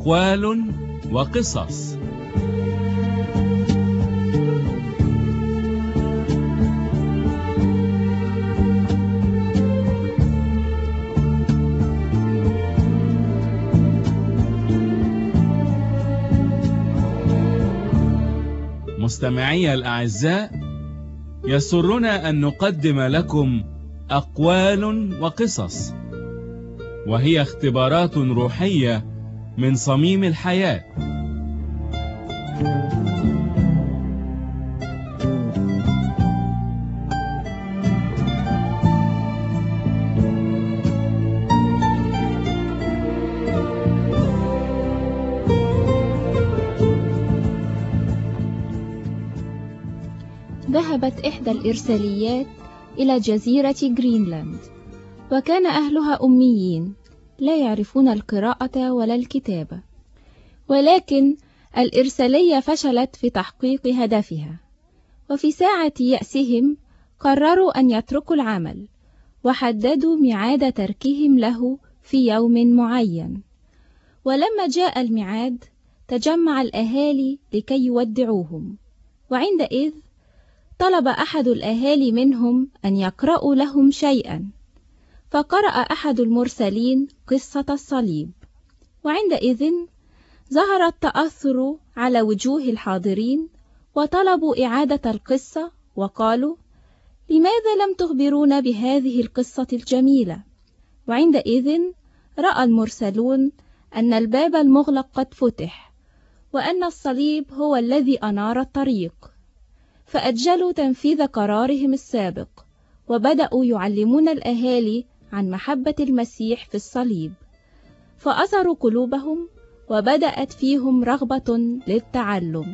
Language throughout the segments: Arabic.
أقوال وقصص. مستمعي الأعزاء، يسرنا أن نقدم لكم أقوال وقصص، وهي اختبارات روحية من صميم الحياة. ذهبت إحدى الإرساليات إلى جزيرة جرينلاند، وكان أهلها أميين لا يعرفون القراءة ولا الكتابة، ولكن الإرسالية فشلت في تحقيق هدفها. وفي ساعة يأسهم قرروا أن يتركوا العمل، وحددوا ميعاد تركهم له في يوم معين. ولما جاء الميعاد تجمع الأهالي لكي يودعوهم، وعندئذ طلب أحد الأهالي منهم أن يقرأوا لهم شيئا، فقرأ أحد المرسلين قصة الصليب، وعندئذ ظهر التأثر على وجوه الحاضرين، وطلبوا إعادة القصة وقالوا: لماذا لم تخبرونا بهذه القصة الجميلة؟ وعندئذ رأى المرسلون أن الباب المغلق قد فتح، وأن الصليب هو الذي أنار الطريق، فأجلوا تنفيذ قرارهم السابق، وبدأوا يعلمون الأهالي عن محبة المسيح في الصليب، فأثروا قلوبهم وبدأت فيهم رغبة للتعلم.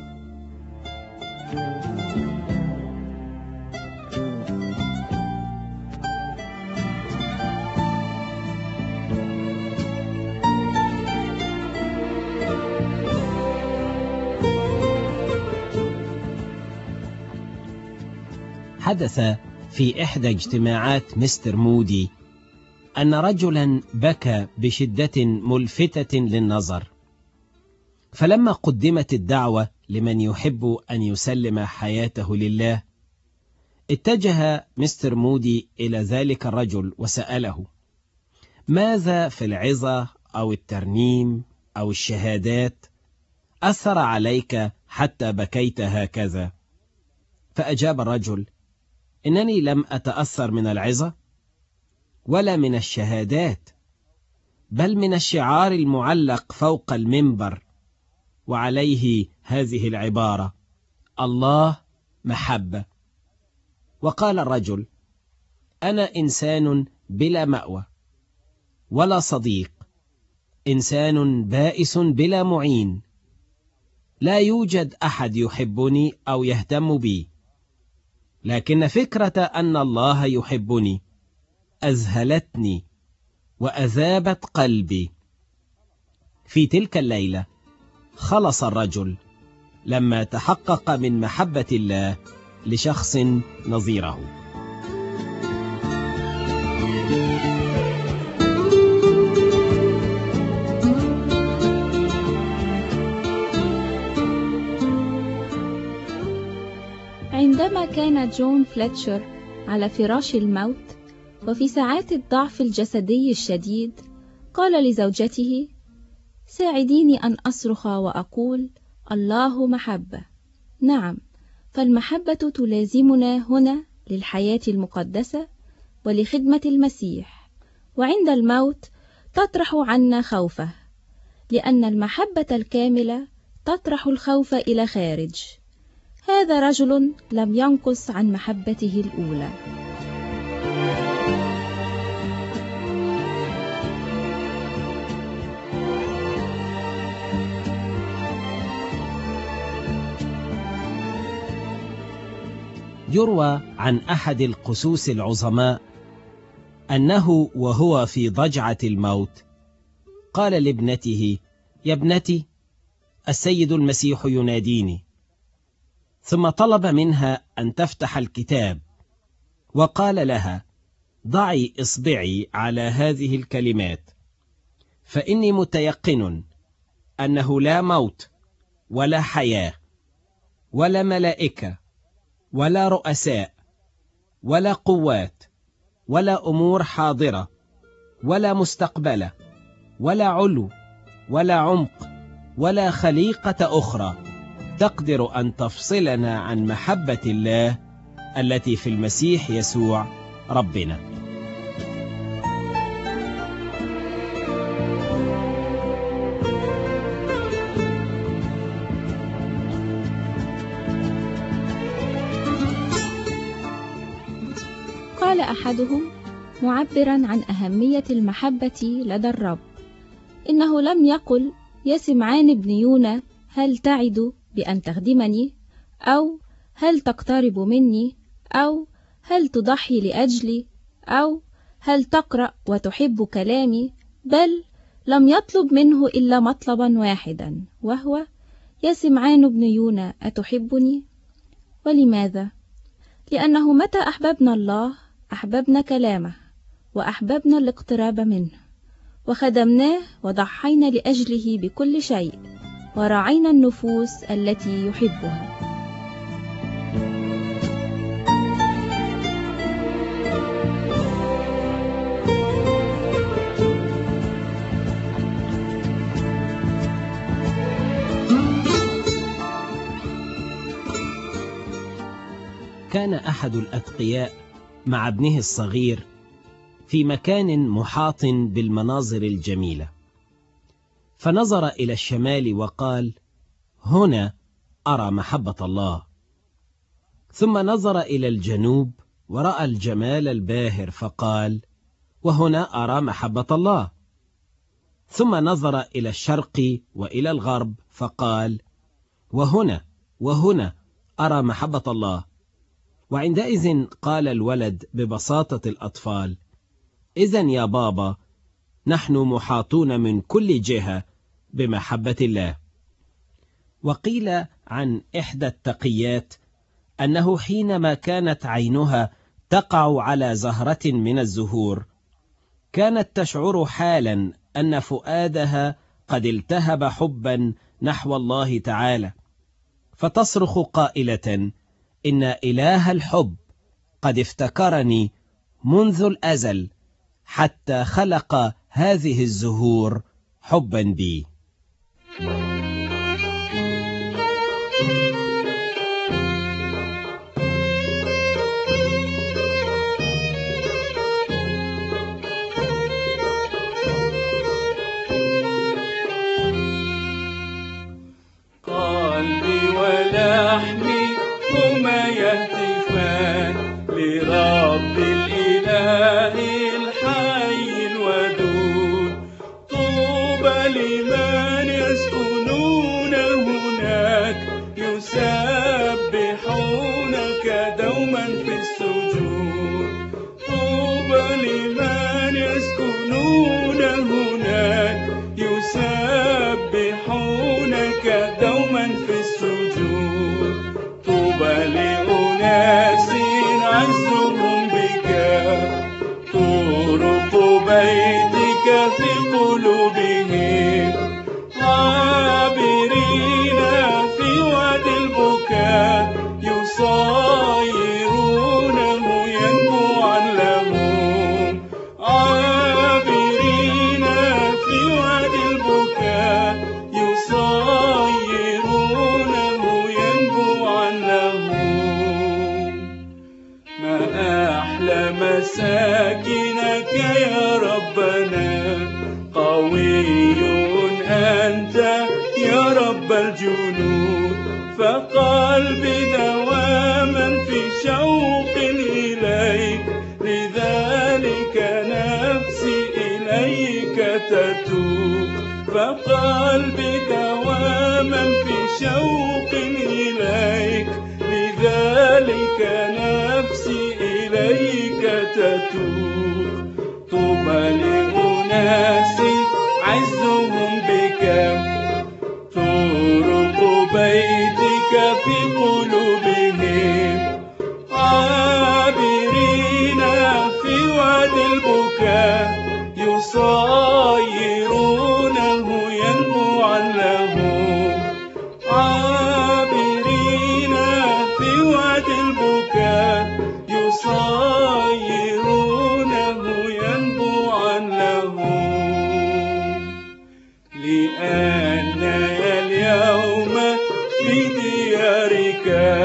حدث في إحدى اجتماعات مستر مودي أن رجلا بكى بشدة ملفتة للنظر، فلما قدمت الدعوة لمن يحب أن يسلم حياته لله، اتجه مستر مودي إلى ذلك الرجل وسأله: ماذا في العظة أو الترنيم أو الشهادات أثر عليك حتى بكيت هكذا؟ فأجاب الرجل: إنني لم أتأثر من العظة ولا من الشهادات، بل من الشعار المعلق فوق المنبر وعليه هذه العبارة: الله محبة. وقال الرجل: أنا إنسان بلا مأوى ولا صديق، إنسان بائس بلا معين، لا يوجد أحد يحبني أو يهتم بي، لكن فكرة أن الله يحبني أذهلتني وأذابت قلبي. في تلك الليلة خلص الرجل لما تحقق من محبة الله لشخص نظيره. عندما كان جون فليتشر على فراش الموت وفي ساعات الضعف الجسدي الشديد، قال لزوجته: ساعديني أن أصرخ وأقول الله محبة. نعم، فالمحبة تلازمنا هنا للحياة المقدسة ولخدمة المسيح، وعند الموت تطرح عنا خوفه، لأن المحبة الكاملة تطرح الخوف إلى خارج. هذا رجل لم ينقص عن محبته الأولى. يروى عن أحد القسوس العظماء أنه وهو في ضجعة الموت قال لابنته: يا ابنتي، السيد المسيح يناديني. ثم طلب منها أن تفتح الكتاب، وقال لها: ضعي إصبعي على هذه الكلمات، فإني متيقن أنه لا موت ولا حياة ولا ملائكة ولا رؤساء ولا قوات ولا أمور حاضرة ولا مستقبلة ولا علو ولا عمق ولا خليقة أخرى تقدر أن تفصلنا عن محبة الله التي في المسيح يسوع ربنا. قال أحدهم معبرا عن أهمية المحبة لدى الرب: إنه لم يقل يا سمعان بن يونا هل تعد بأن تخدمني، أو هل تقترب مني، أو هل تضحي لأجلي، أو هل تقرأ وتحب كلامي، بل لم يطلب منه إلا مطلبا واحدا، وهو يا سمعان بن يونا أتحبني؟ ولماذا؟ لأنه متى أحببنا الله أحببنا كلامه وأحببنا الاقتراب منه وخدمناه وضحينا لأجله بكل شيء ورعينا النفوس التي يحبها. كان أحد الأتقياء مع ابنه الصغير في مكان محاط بالمناظر الجميلة، فنظر إلى الشمال وقال: هنا أرى محبة الله. ثم نظر إلى الجنوب ورأى الجمال الباهر فقال: وهنا أرى محبة الله. ثم نظر إلى الشرق وإلى الغرب فقال: وهنا أرى محبة الله. وعندئذ قال الولد ببساطة الأطفال: إذن يا بابا، نحن محاطون من كل جهة بمحبة الله. وقيل عن إحدى التقيات أنه حينما كانت عينها تقع على زهرة من الزهور كانت تشعر حالا أن فؤادها قد التهب حبا نحو الله تعالى، فتصرخ قائلة: إن إله الحب قد افتكرني منذ الأزل حتى خلق هذه الزهور حبا بي. قلبي ولحمي هما يهتفان لرب الإله الحي الودود. طوبى لمن يسكنون هناك يسبحونك دوما في السجود. طوبى لمن يسكنون هناك يسبحونك دوما في السجود. طوبى لأناس عزهم بك طرق بيتك في قلوبهم، عابرين في وادي البكاء يصايرونه ينبوعا لهم. عابرين في وادي البكاء يصايرونه ينبوعا لهم. ما أحلى مساكنك يا ربنا، قوي أنت يا رب الجنود. فقلبي دواما في شوق إليك، لذلك نفسي إليك تتوب. فقلبي دواما في شوق إليك، لذلك نفسي إليك تتوب. طوبى لأناس عزهم بك طرق بيتك في قلوبهم، عابرين في وادي البكاء يصايرونه ينبوعا لهم. وادي البكاء يصيرونه ينبوعا له. لأن اليوم في ديارك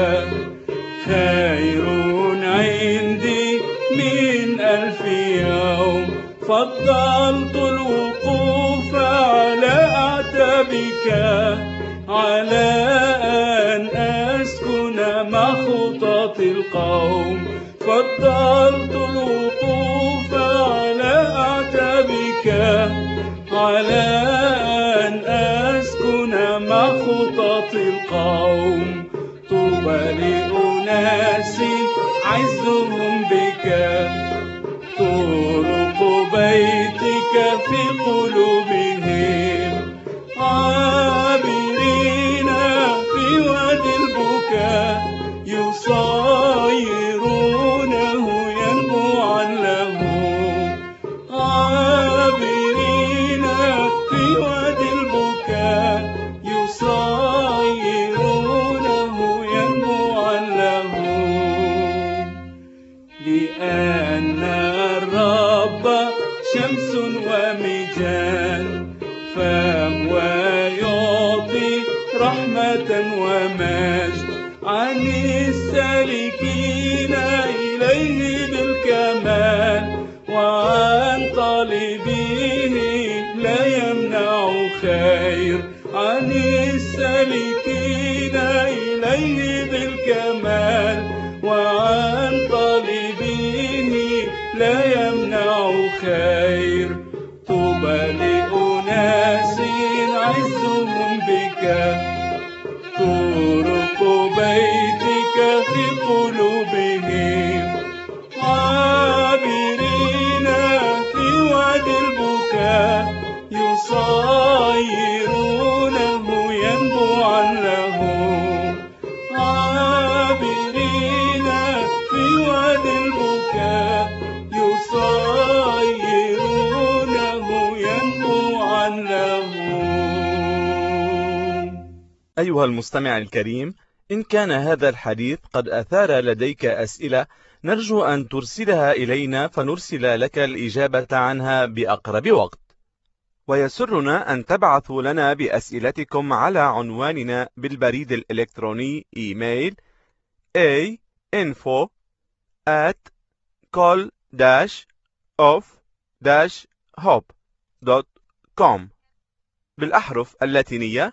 خير عندي من 1000 يوم. فضلت الوقوف على أعتابك على أن أسكن مع خطط القوم. فضلت الوقوف على أعتابك على أن أسكن مع خطط القوم. طوبى لأناس عزهم بك طرق بيتك في قلوبهم. عابرين في وادي البكاء يصيرونه ينبوعا له. عابرين في وادي البكاء يصيرونه ينبوعا له. لأن الرب شمس ومجال فهو يعطي رحمة ومجد عن السالكين إليه بالكمال. وعن طالبيه لا يمنع خير. عن السالكين إليه بالكمال وعن طالبيه لا يمنع خير. طوبى لأناس عزهم بك طرق بيتك في قلوبهم. عابرين في وادي البكاء يصيرونه ينبوعا له. عابرين في وادي البكاء يصيرونه ينبوعا له. أيها المستمع الكريم، إن كان هذا الحديث قد أثار لديك أسئلة نرجو أن ترسلها إلينا فنرسل لك الإجابة عنها بأقرب وقت. ويسرنا أن تبعثوا لنا بأسئلتكم على عنواننا بالبريد الإلكتروني إيميل info@call-of-hope.com بالأحرف اللاتينية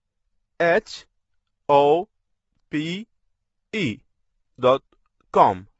AINFO@call-of-hope.com.